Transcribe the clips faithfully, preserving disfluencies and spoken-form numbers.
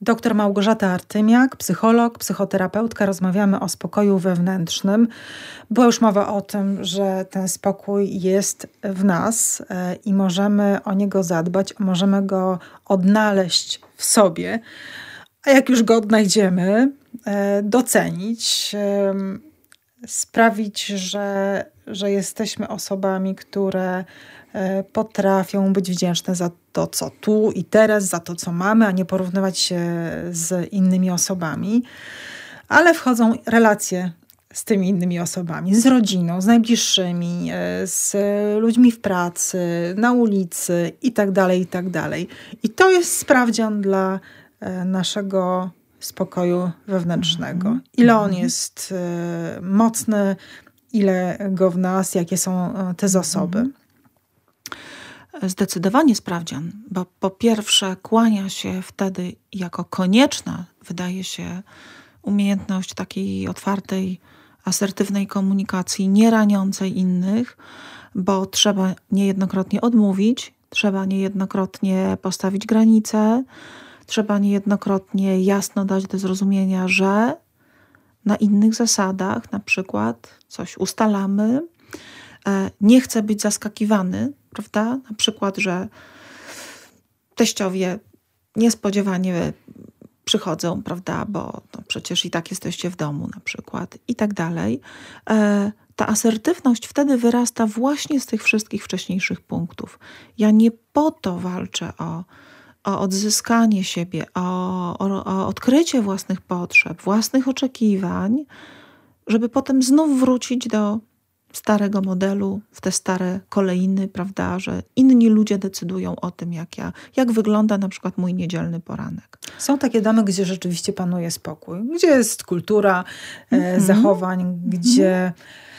Doktor Małgorzata Artymiak, psycholog, psychoterapeutka. Rozmawiamy o spokoju wewnętrznym. Była już mowa o tym, że ten spokój jest w nas i możemy o niego zadbać, możemy go odnaleźć w sobie. A jak już go odnajdziemy, docenić, sprawić, że, że jesteśmy osobami, które potrafią być wdzięczne za to, co tu i teraz, za to, co mamy, a nie porównywać się z innymi osobami. Ale wchodzą relacje z tymi innymi osobami, z rodziną, z najbliższymi, z ludźmi w pracy, na ulicy i tak dalej, i tak dalej. I to jest sprawdzian dla naszego spokoju wewnętrznego. Ile on jest mocny, ile go w nas, jakie są te zasoby. Zdecydowanie sprawdzian, bo po pierwsze kłania się wtedy jako konieczna, wydaje się, umiejętność takiej otwartej, asertywnej komunikacji, nie raniącej innych, bo trzeba niejednokrotnie odmówić, trzeba niejednokrotnie postawić granice, trzeba niejednokrotnie jasno dać do zrozumienia, że na innych zasadach, na przykład coś ustalamy, nie chcę być zaskakiwany, prawda? Na przykład, że teściowie niespodziewanie przychodzą, prawda? Bo no przecież i tak jesteście w domu na przykład i tak dalej. Ta asertywność wtedy wyrasta właśnie z tych wszystkich wcześniejszych punktów. Ja nie po to walczę o, o odzyskanie siebie, o, o, o odkrycie własnych potrzeb, własnych oczekiwań, żeby potem znów wrócić do starego modelu, w te stare kolejny, prawda, że inni ludzie decydują o tym, jak ja, jak wygląda na przykład mój niedzielny poranek. Są takie domy, gdzie rzeczywiście panuje spokój, gdzie jest kultura mm-hmm. e, zachowań, mm-hmm. gdzie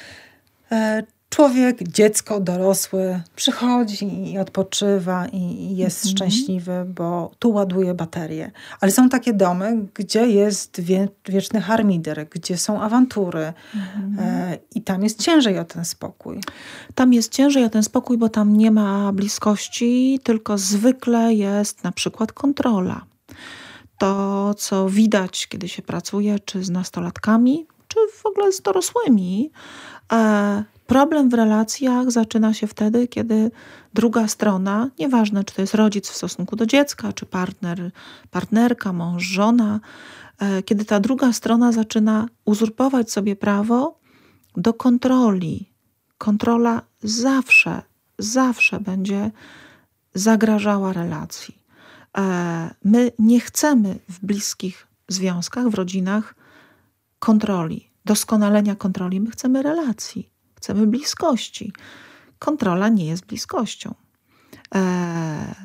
e, człowiek, dziecko, dorosły przychodzi i odpoczywa i, i jest mm-hmm. szczęśliwy, bo tu ładuje baterię. Ale są takie domy, gdzie jest wie, wieczny harmider, gdzie są awantury mm-hmm. e, i tam jest ciężej o ten spokój. Tam jest ciężej o ten spokój, bo tam nie ma bliskości, tylko zwykle jest na przykład kontrola. To, co widać, kiedy się pracuje, czy z nastolatkami, czy w ogóle z dorosłymi, e, problem w relacjach zaczyna się wtedy, kiedy druga strona, nieważne czy to jest rodzic w stosunku do dziecka, czy partner, partnerka, mąż, żona, kiedy ta druga strona zaczyna uzurpować sobie prawo do kontroli. Kontrola zawsze, zawsze będzie zagrażała relacji. My nie chcemy w bliskich związkach, w rodzinach kontroli, doskonalenia kontroli. My chcemy relacji. Chcemy bliskości. Kontrola nie jest bliskością. Eee,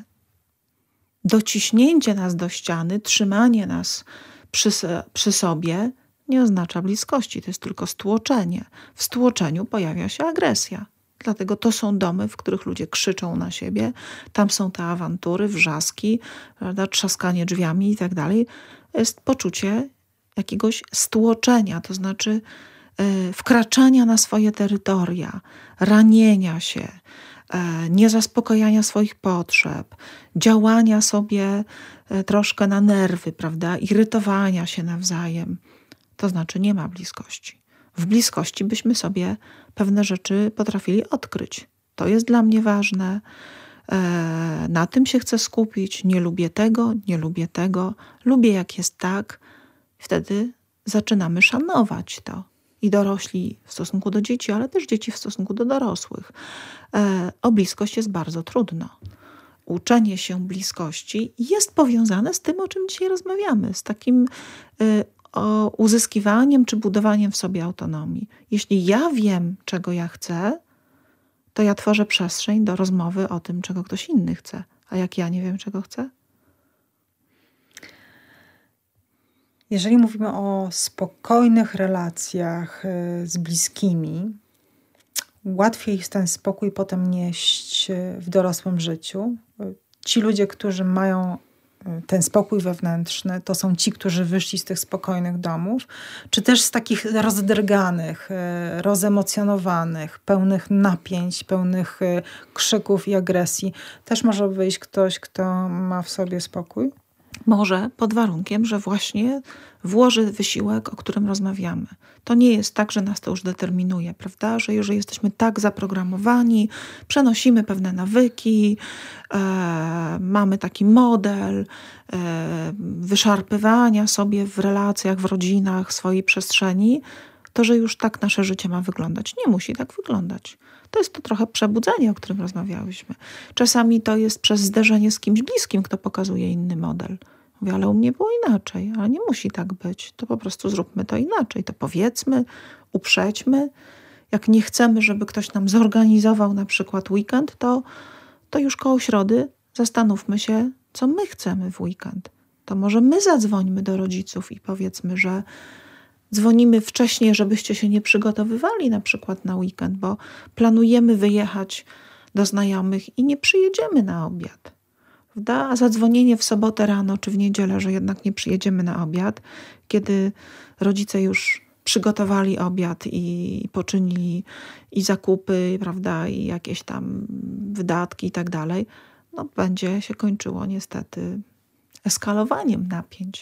dociśnięcie nas do ściany, trzymanie nas przy, przy sobie nie oznacza bliskości. To jest tylko stłoczenie. W stłoczeniu pojawia się agresja. Dlatego to są domy, w których ludzie krzyczą na siebie. Tam są te awantury, wrzaski, prawda, trzaskanie drzwiami i tak dalej. Jest poczucie jakiegoś stłoczenia, to znaczy wkraczania na swoje terytoria, ranienia się, niezaspokojania swoich potrzeb, działania sobie troszkę na nerwy, prawda, irytowania się nawzajem. To znaczy nie ma bliskości. W bliskości byśmy sobie pewne rzeczy potrafili odkryć. To jest dla mnie ważne, na tym się chcę skupić, nie lubię tego, nie lubię tego, lubię jak jest tak. Wtedy zaczynamy szanować to. I dorośli w stosunku do dzieci, ale też dzieci w stosunku do dorosłych. E, o bliskość jest bardzo trudno. Uczenie się bliskości jest powiązane z tym, o czym dzisiaj rozmawiamy, z takim y, o uzyskiwaniem czy budowaniem w sobie autonomii. Jeśli ja wiem, czego ja chcę, to ja tworzę przestrzeń do rozmowy o tym, czego ktoś inny chce. A jak ja nie wiem, czego chcę? Jeżeli mówimy o spokojnych relacjach z bliskimi, łatwiej jest ten spokój potem nieść w dorosłym życiu. Ci ludzie, którzy mają ten spokój wewnętrzny, to są ci, którzy wyszli z tych spokojnych domów, czy też z takich rozdrganych, rozemocjonowanych, pełnych napięć, pełnych krzyków i agresji. Też może wyjść ktoś, kto ma w sobie spokój? Może pod warunkiem, że właśnie włoży wysiłek, o którym rozmawiamy. To nie jest tak, że nas to już determinuje, prawda? Że już jesteśmy tak zaprogramowani, przenosimy pewne nawyki, e, mamy taki model e, wyszarpywania sobie w relacjach, w rodzinach swojej przestrzeni, to że już tak nasze życie ma wyglądać. Nie musi tak wyglądać. To jest to trochę przebudzenie, o którym rozmawiałyśmy. Czasami to jest przez zderzenie z kimś bliskim, kto pokazuje inny model. Mówię, ale u mnie było inaczej, ale nie musi tak być. To po prostu zróbmy to inaczej. To powiedzmy, uprzedźmy. Jak nie chcemy, żeby ktoś nam zorganizował na przykład weekend, to, to już koło środy zastanówmy się, co my chcemy w weekend. To może my zadzwońmy do rodziców i powiedzmy, że dzwonimy wcześniej, żebyście się nie przygotowywali na przykład na weekend, bo planujemy wyjechać do znajomych i nie przyjedziemy na obiad. Prawda? A zadzwonienie w sobotę rano czy w niedzielę, że jednak nie przyjedziemy na obiad, kiedy rodzice już przygotowali obiad i poczynili i zakupy, prawda, i jakieś tam wydatki i tak dalej, no będzie się kończyło niestety eskalowaniem napięć.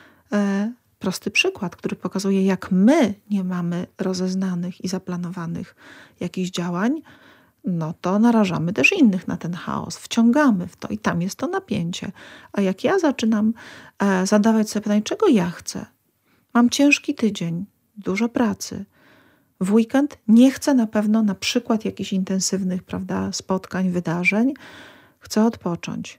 E, prosty przykład, który pokazuje, jak my nie mamy rozeznanych i zaplanowanych jakichś działań, no to narażamy też innych na ten chaos, wciągamy w to i tam jest to napięcie. A jak ja zaczynam e, zadawać sobie pytanie, czego ja chcę? Mam ciężki tydzień, dużo pracy. W weekend nie chcę na pewno na przykład jakichś intensywnych, prawda, spotkań, wydarzeń. Chcę odpocząć.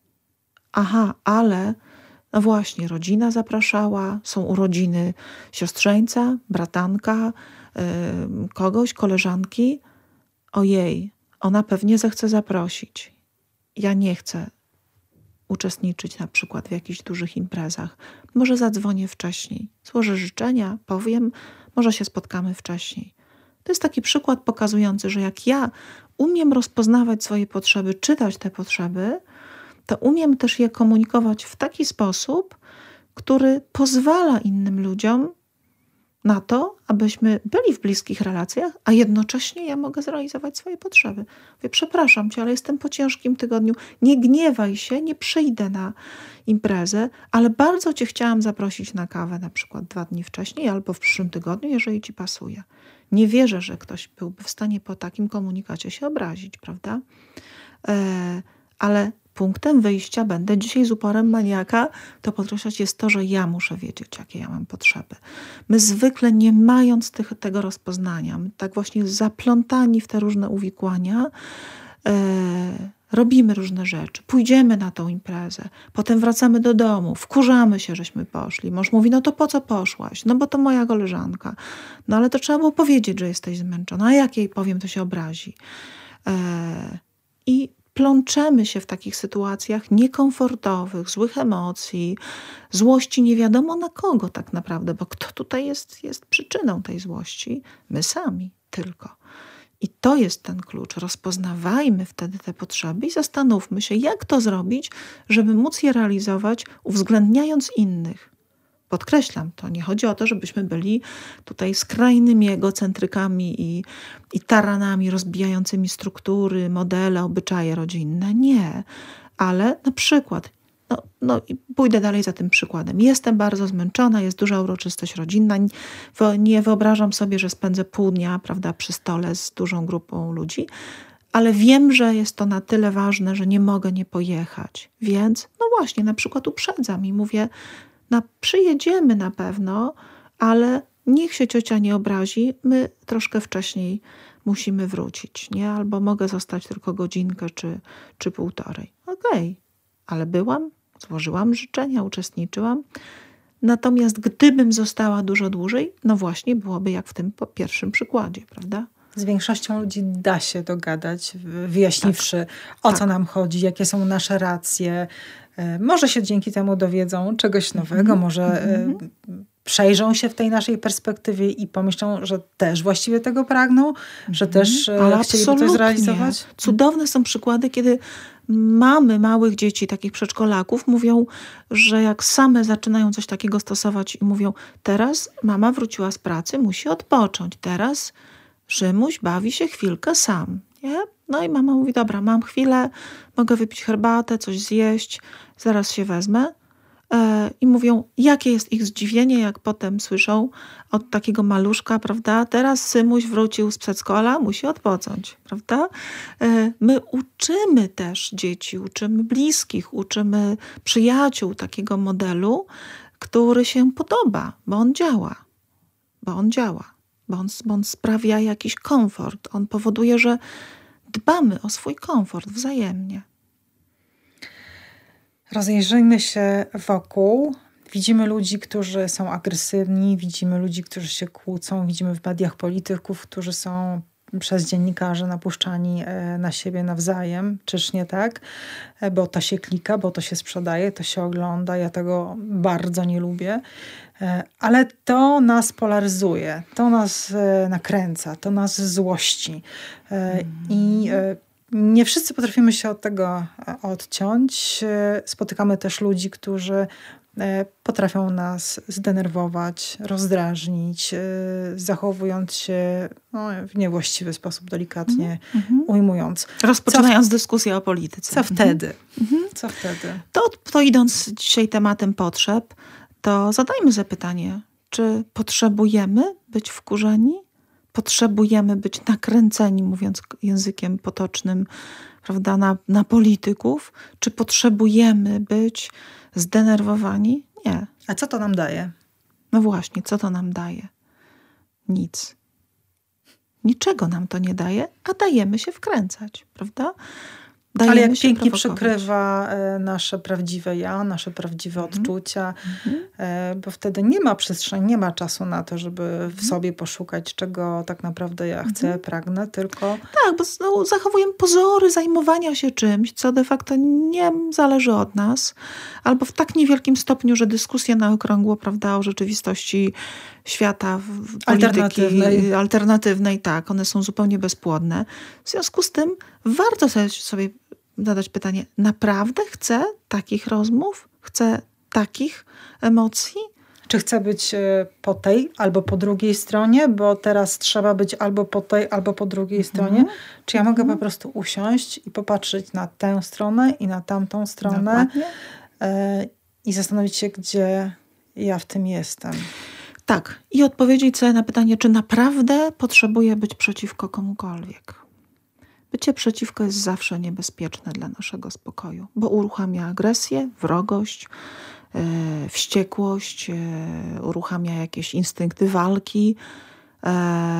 Aha, ale no właśnie, rodzina zapraszała, są urodziny siostrzeńca, bratanka, yy, kogoś, koleżanki. Ojej, ona pewnie zechce zaprosić. Ja nie chcę uczestniczyć na przykład w jakichś dużych imprezach. Może zadzwonię wcześniej, złożę życzenia, powiem, może się spotkamy wcześniej. To jest taki przykład pokazujący, że jak ja umiem rozpoznawać swoje potrzeby, czytać te potrzeby, to umiem też je komunikować w taki sposób, który pozwala innym ludziom na to, abyśmy byli w bliskich relacjach, a jednocześnie ja mogę zrealizować swoje potrzeby. Mówię, przepraszam cię, ale jestem po ciężkim tygodniu, nie gniewaj się, nie przyjdę na imprezę, ale bardzo cię chciałam zaprosić na kawę na przykład dwa dni wcześniej albo w przyszłym tygodniu, jeżeli ci pasuje. Nie wierzę, że ktoś byłby w stanie po takim komunikacie się obrazić, prawda? E, ale punktem wyjścia będę dzisiaj z uporem maniaka, to podkreślać jest to, że ja muszę wiedzieć, jakie ja mam potrzeby. My zwykle nie mając tych, tego rozpoznania, my tak właśnie zaplątani w te różne uwikłania, e, robimy różne rzeczy. Pójdziemy na tą imprezę, potem wracamy do domu, wkurzamy się, żeśmy poszli. Mąż mówi, no to po co poszłaś? No bo to moja koleżanka. No ale to trzeba było powiedzieć, że jesteś zmęczona. A jak jej powiem, to się obrazi. E, I plączemy się w takich sytuacjach niekomfortowych, złych emocji, złości nie wiadomo na kogo tak naprawdę, bo kto tutaj jest, jest przyczyną tej złości? My sami tylko. I to jest ten klucz. Rozpoznawajmy wtedy te potrzeby i zastanówmy się, jak to zrobić, żeby móc je realizować, uwzględniając innych. Podkreślam to, nie chodzi o to, żebyśmy byli tutaj skrajnymi egocentrykami i, i taranami rozbijającymi struktury, modele, obyczaje rodzinne. Nie, ale na przykład, no, no i pójdę dalej za tym przykładem. Jestem bardzo zmęczona, jest duża uroczystość rodzinna. Nie wyobrażam sobie, że spędzę pół dnia, prawda, przy stole z dużą grupą ludzi, ale wiem, że jest to na tyle ważne, że nie mogę nie pojechać. Więc, no właśnie, na przykład uprzedzam i mówię, no, przyjedziemy na pewno, ale niech się ciocia nie obrazi, my troszkę wcześniej musimy wrócić, nie? Albo mogę zostać tylko godzinkę czy, czy półtorej. Okej, ale byłam, złożyłam życzenia, uczestniczyłam. Natomiast gdybym została dużo dłużej, no właśnie byłoby jak w tym pierwszym przykładzie, prawda? Z większością ludzi da się dogadać, wyjaśniwszy, tak, o co tak. nam chodzi, jakie są nasze racje. Może się dzięki temu dowiedzą czegoś nowego, mm-hmm. może mm-hmm. przejrzą się w tej naszej perspektywie i pomyślą, że też właściwie tego pragną, mm-hmm. że też Ale chcieliby to zrealizować. Cudowne są przykłady, kiedy mamy małych dzieci, takich przedszkolaków, mówią, że jak same zaczynają coś takiego stosować i mówią, teraz mama wróciła z pracy, musi odpocząć, teraz Szymuś bawi się chwilkę sam. Nie? No i mama mówi, dobra, mam chwilę, mogę wypić herbatę, coś zjeść, zaraz się wezmę. i mówią, jakie jest ich zdziwienie, jak potem słyszą od takiego maluszka, prawda, teraz Symuś wrócił z przedszkola, musi odpocząć, prawda. My uczymy też dzieci, uczymy bliskich, uczymy przyjaciół takiego modelu, który się podoba, bo on działa, bo on działa, bo on, bo on sprawia jakiś komfort, on powoduje, że dbamy o swój komfort wzajemnie. Rozejrzyjmy się wokół. Widzimy ludzi, którzy są agresywni, widzimy ludzi, którzy się kłócą, widzimy w mediach polityków, którzy są przez dziennikarzy napuszczani na siebie nawzajem. Czyż nie tak? Bo to się klika, bo to się sprzedaje, to się ogląda. Ja tego bardzo nie lubię. Ale to nas polaryzuje, to nas nakręca, to nas złości. I nie wszyscy potrafimy się od tego odciąć. Spotykamy też ludzi, którzy potrafią nas zdenerwować, rozdrażnić, zachowując się no, w niewłaściwy sposób, delikatnie mm-hmm. ujmując. Rozpoczynając co, dyskusję o polityce. Co wtedy? Mm-hmm. Co wtedy? To, to idąc dzisiaj tematem potrzeb, to zadajmy sobie pytanie, czy potrzebujemy być wkurzeni? Potrzebujemy być nakręceni, mówiąc językiem potocznym, prawda, na, na polityków? Czy potrzebujemy być zdenerwowani? Nie. A co to nam daje? No właśnie, co to nam daje? Nic. Niczego nam to nie daje, a dajemy się wkręcać, prawda? Dajemy Ale jak się pięknie prowokować. przykrywa nasze prawdziwe ja, nasze prawdziwe mm. odczucia, Mm-hmm. bo wtedy nie ma przestrzeni, nie ma czasu na to, żeby w sobie poszukać, czego tak naprawdę ja chcę, mm-hmm. pragnę, tylko... Tak, bo no, zachowujemy pozory zajmowania się czymś, co de facto nie zależy od nas, albo w tak niewielkim stopniu, że dyskusje na okrągło, prawda, o rzeczywistości świata, polityki alternatywnej. alternatywnej, tak, one są zupełnie bezpłodne. W związku z tym warto sobie, sobie zadać pytanie, naprawdę chcę takich rozmów? Chcę takich emocji? Czy chcę być po tej albo po drugiej stronie, bo teraz trzeba być albo po tej, albo po drugiej mm-hmm. stronie? Czy ja mogę mm-hmm. po prostu usiąść i popatrzeć na tę stronę i na tamtą stronę y- i zastanowić się, gdzie ja w tym jestem? Tak. I odpowiedzieć sobie na pytanie, czy naprawdę potrzebuję być przeciwko komukolwiek. Bycie przeciwko jest zawsze niebezpieczne dla naszego spokoju, bo uruchamia agresję, wrogość, yy, wściekłość, yy, uruchamia jakieś instynkty walki, yy,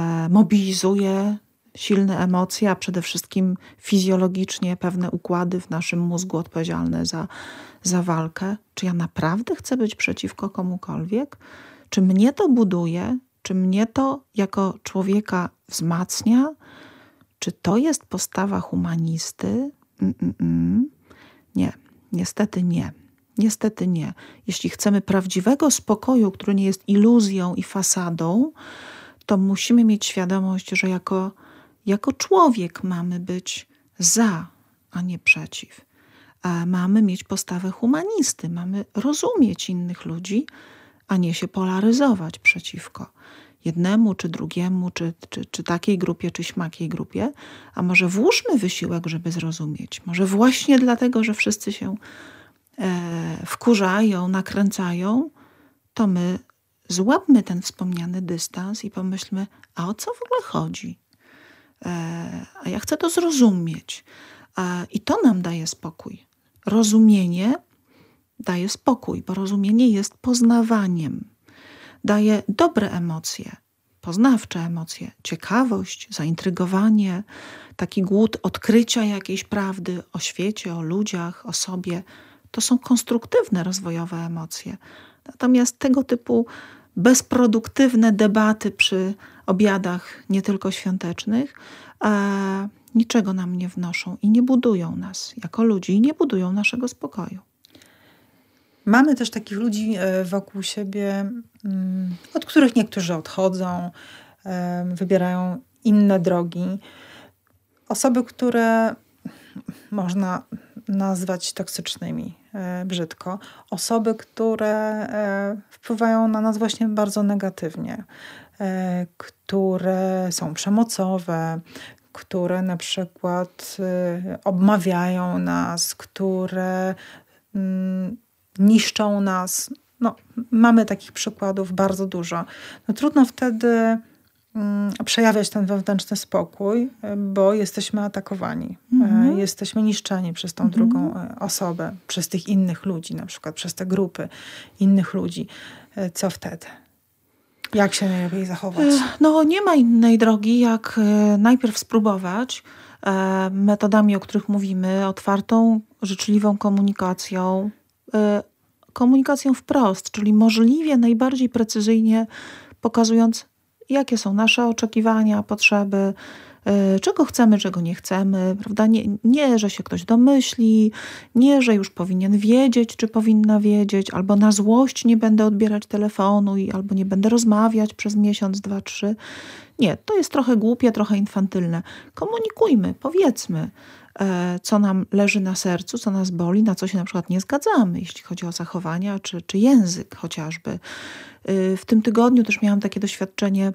mobilizuje silne emocje, a przede wszystkim fizjologicznie pewne układy w naszym mózgu odpowiedzialne za, za walkę. Czy ja naprawdę chcę być przeciwko komukolwiek? Czy mnie to buduje? Czy mnie to jako człowieka wzmacnia? Czy to jest postawa humanisty? Mm-mm. Nie, niestety nie. Niestety nie. Jeśli chcemy prawdziwego spokoju, który nie jest iluzją i fasadą, to musimy mieć świadomość, że jako, jako człowiek mamy być za, a nie przeciw. A mamy mieć postawę humanisty, mamy rozumieć innych ludzi, a nie się polaryzować przeciwko jednemu, czy drugiemu, czy, czy, czy takiej grupie, czy śmakiej grupie. A może włóżmy wysiłek, żeby zrozumieć. Może właśnie dlatego, że wszyscy się e, wkurzają, nakręcają, to my złapmy ten wspomniany dystans i pomyślmy, a o co w ogóle chodzi? E, a ja chcę to zrozumieć. E, I to nam daje spokój. Rozumienie daje spokój, bo rozumienie jest poznawaniem. Daje dobre emocje, poznawcze emocje, ciekawość, zaintrygowanie, taki głód odkrycia jakiejś prawdy o świecie, o ludziach, o sobie. To są konstruktywne, rozwojowe emocje. Natomiast tego typu bezproduktywne debaty przy obiadach nie tylko świątecznych e, niczego nam nie wnoszą i nie budują nas jako ludzi i nie budują naszego spokoju. Mamy też takich ludzi wokół siebie, od których niektórzy odchodzą, wybierają inne drogi. Osoby, które można nazwać toksycznymi, brzydko. Osoby, które wpływają na nas właśnie bardzo negatywnie, które są przemocowe, które na przykład obmawiają nas, które niszczą nas. No, mamy takich przykładów bardzo dużo. No, trudno wtedy mm, przejawiać ten wewnętrzny spokój, bo jesteśmy atakowani. Mhm. Jesteśmy niszczeni przez tą mhm. drugą osobę, przez tych innych ludzi, na przykład przez te grupy innych ludzi. Co wtedy? Jak się najlepiej zachować? No, nie ma innej drogi, jak najpierw spróbować metodami, o których mówimy, otwartą, życzliwą komunikacją, komunikacją wprost, czyli możliwie najbardziej precyzyjnie pokazując, jakie są nasze oczekiwania, potrzeby, czego chcemy, czego nie chcemy, prawda? Nie, nie, że się ktoś domyśli, nie, że już powinien wiedzieć, czy powinna wiedzieć, albo na złość nie będę odbierać telefonu, i, albo nie będę rozmawiać przez miesiąc, dwa, trzy. Nie, to jest trochę głupie, trochę infantylne. Komunikujmy, powiedzmy, co nam leży na sercu, co nas boli, na co się na przykład nie zgadzamy, jeśli chodzi o zachowania, czy, czy język chociażby. W tym tygodniu też miałam takie doświadczenie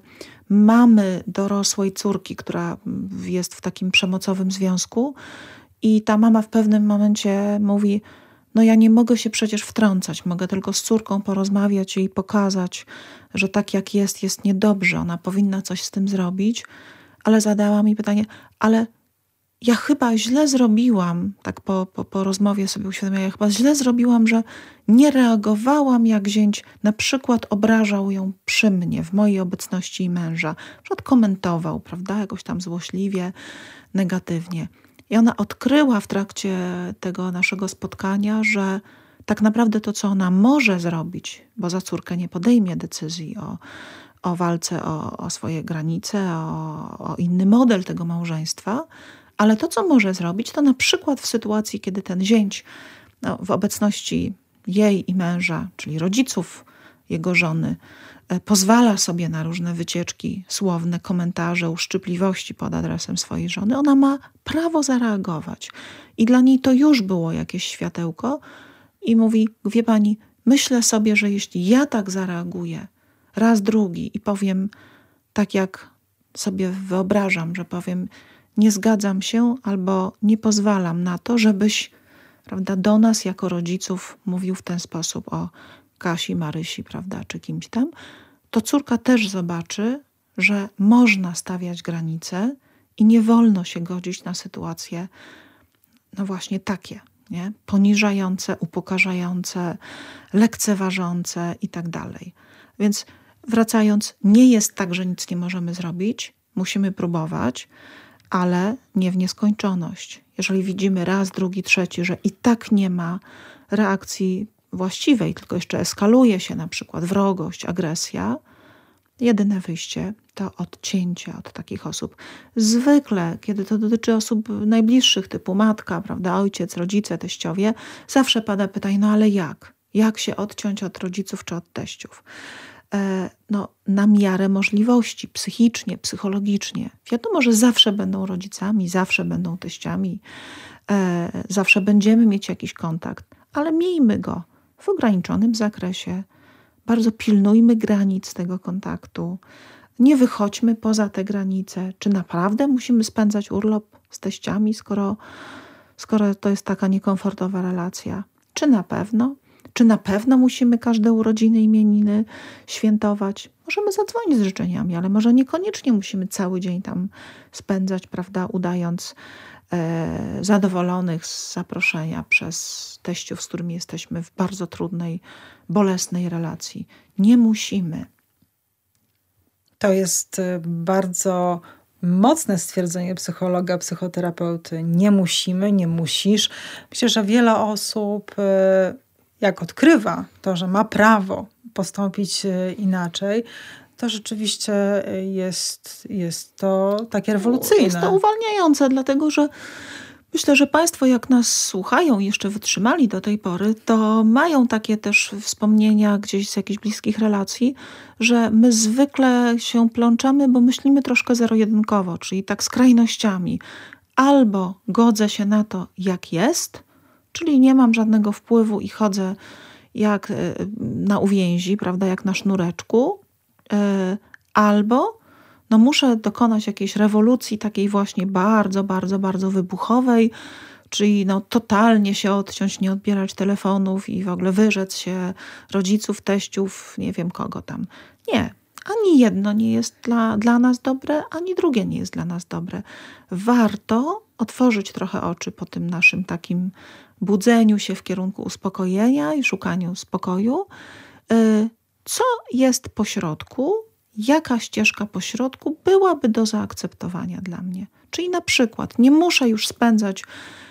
mamy dorosłej córki, która jest w takim przemocowym związku i ta mama w pewnym momencie mówi, no ja nie mogę się przecież wtrącać, mogę tylko z córką porozmawiać i jej pokazać, że tak jak jest, jest niedobrze, ona powinna coś z tym zrobić, ale zadała mi pytanie, ale ja chyba źle zrobiłam, tak po, po, po rozmowie sobie uświadomiłam, ja chyba źle zrobiłam, że nie reagowałam, jak zięć na przykład obrażał ją przy mnie, w mojej obecności i męża. Na przykład komentował, prawda, jakoś tam złośliwie, negatywnie. I ona odkryła w trakcie tego naszego spotkania, że tak naprawdę to, co ona może zrobić, bo za córkę nie podejmie decyzji o, o walce o, o swoje granice, o, o inny model tego małżeństwa, ale to, co może zrobić, to na przykład w sytuacji, kiedy ten zięć no, w obecności jej i męża, czyli rodziców jego żony, pozwala sobie na różne wycieczki słowne, komentarze, uszczypliwości pod adresem swojej żony, ona ma prawo zareagować. I dla niej to już było jakieś światełko i mówi, wie pani, myślę sobie, że jeśli ja tak zareaguję raz, drugi i powiem tak, jak sobie wyobrażam, że powiem, nie zgadzam się albo nie pozwalam na to, żebyś, prawda, do nas jako rodziców mówił w ten sposób o Kasi, Marysi, prawda, czy kimś tam, to córka też zobaczy, że można stawiać granice i nie wolno się godzić na sytuacje, no właśnie takie, nie? Poniżające, upokarzające, lekceważące i tak dalej. Więc wracając, nie jest tak, że nic nie możemy zrobić, musimy próbować, ale nie w nieskończoność. Jeżeli widzimy raz, drugi, trzeci, że i tak nie ma reakcji właściwej, tylko jeszcze eskaluje się na przykład wrogość, agresja, jedyne wyjście to odcięcie od takich osób. Zwykle, kiedy to dotyczy osób najbliższych, typu matka, prawda, ojciec, rodzice, teściowie, zawsze pada pytanie, no ale jak? Jak się odciąć od rodziców czy od teściów? E, no, na miarę możliwości, psychicznie, psychologicznie. Wiadomo, że zawsze będą rodzicami, zawsze będą teściami, e, zawsze będziemy mieć jakiś kontakt, ale miejmy go w ograniczonym zakresie. Bardzo pilnujmy granic tego kontaktu. Nie wychodźmy poza te granice. Czy naprawdę musimy spędzać urlop z teściami, skoro, skoro to jest taka niekomfortowa relacja? Czy na pewno? Czy na pewno musimy każde urodziny, imieniny świętować? Możemy zadzwonić z życzeniami, ale może niekoniecznie musimy cały dzień tam spędzać, prawda, udając e, zadowolonych z zaproszenia przez teściów, z którymi jesteśmy w bardzo trudnej, bolesnej relacji. Nie musimy. To jest bardzo mocne stwierdzenie psychologa, psychoterapeuty. Nie musimy, nie musisz. Myślę, że wiele osób, jak odkrywa to, że ma prawo postąpić inaczej, to rzeczywiście jest, jest to takie rewolucyjne. Jest to uwalniające, dlatego że myślę, że Państwo, jak nas słuchają i jeszcze wytrzymali do tej pory, to mają takie też wspomnienia gdzieś z jakichś bliskich relacji, że my zwykle się plączamy, bo myślimy troszkę zero-jedynkowo, czyli tak skrajnościami. Albo godzę się na to, jak jest, czyli nie mam żadnego wpływu i chodzę jak na uwięzi, prawda, jak na sznureczku, albo no muszę dokonać jakiejś rewolucji takiej właśnie bardzo, bardzo, bardzo wybuchowej, czyli no, totalnie się odciąć, nie odbierać telefonów i w ogóle wyrzec się rodziców, teściów, nie wiem kogo tam. Nie. Ani jedno nie jest dla, dla nas dobre, ani drugie nie jest dla nas dobre. Warto otworzyć trochę oczy po tym naszym takim budzeniu się w kierunku uspokojenia i szukaniu spokoju. Co jest pośrodku? Jaka ścieżka pośrodku byłaby do zaakceptowania dla mnie? Czyli na przykład nie muszę już spędzać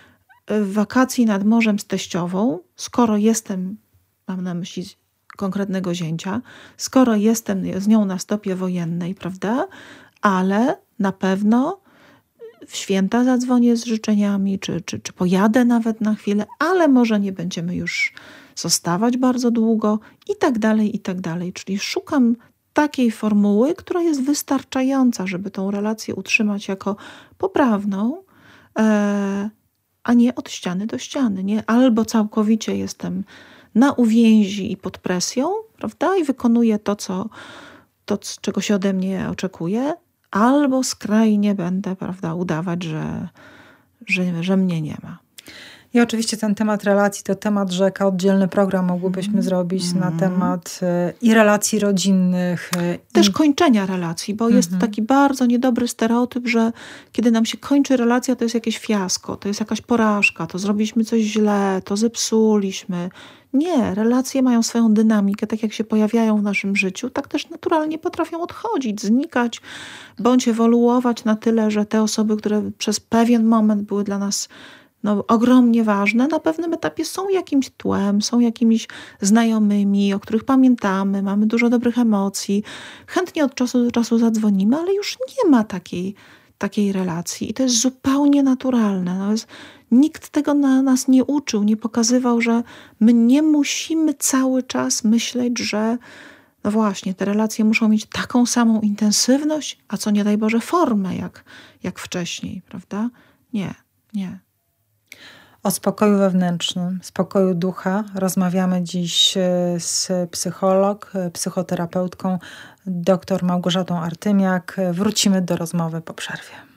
wakacji nad morzem z teściową, skoro jestem, mam na myśli konkretnego zięcia, skoro jestem z nią na stopie wojennej, prawda? Ale na pewno w święta zadzwonię z życzeniami, czy, czy, czy pojadę nawet na chwilę, ale może nie będziemy już zostawać bardzo długo i tak dalej, i tak dalej. Czyli szukam takiej formuły, która jest wystarczająca, żeby tą relację utrzymać jako poprawną, e, a nie od ściany do ściany. Nie? Albo całkowicie jestem na uwięzi i pod presją, prawda? I wykonuję to, co, to, czego się ode mnie oczekuje, albo skrajnie będę, prawda, udawać, że, że, że mnie nie ma. I oczywiście ten temat relacji to temat rzeka. Oddzielny program mogłybyśmy mm. zrobić mm. na temat y, i relacji rodzinnych. Y, Też i... kończenia relacji, bo mm-hmm. jest taki bardzo niedobry stereotyp, że kiedy nam się kończy relacja, to jest jakieś fiasko, to jest jakaś porażka, to zrobiliśmy coś źle, to zepsuliśmy. Nie, relacje mają swoją dynamikę, tak jak się pojawiają w naszym życiu, tak też naturalnie potrafią odchodzić, znikać, bądź ewoluować na tyle, że te osoby, które przez pewien moment były dla nas no, ogromnie ważne, na pewnym etapie są jakimś tłem, są jakimiś znajomymi, o których pamiętamy, mamy dużo dobrych emocji, chętnie od czasu do czasu zadzwonimy, ale już nie ma takiej, takiej relacji i to jest zupełnie naturalne. No jest, nikt tego na nas nie uczył, nie pokazywał, że my nie musimy cały czas myśleć, że no właśnie, te relacje muszą mieć taką samą intensywność, a co nie daj Boże formę jak, jak wcześniej, prawda? Nie, nie. O spokoju wewnętrznym, spokoju ducha rozmawiamy dziś z psycholog, psychoterapeutką dr Małgorzatą Artymiak. Wrócimy do rozmowy po przerwie.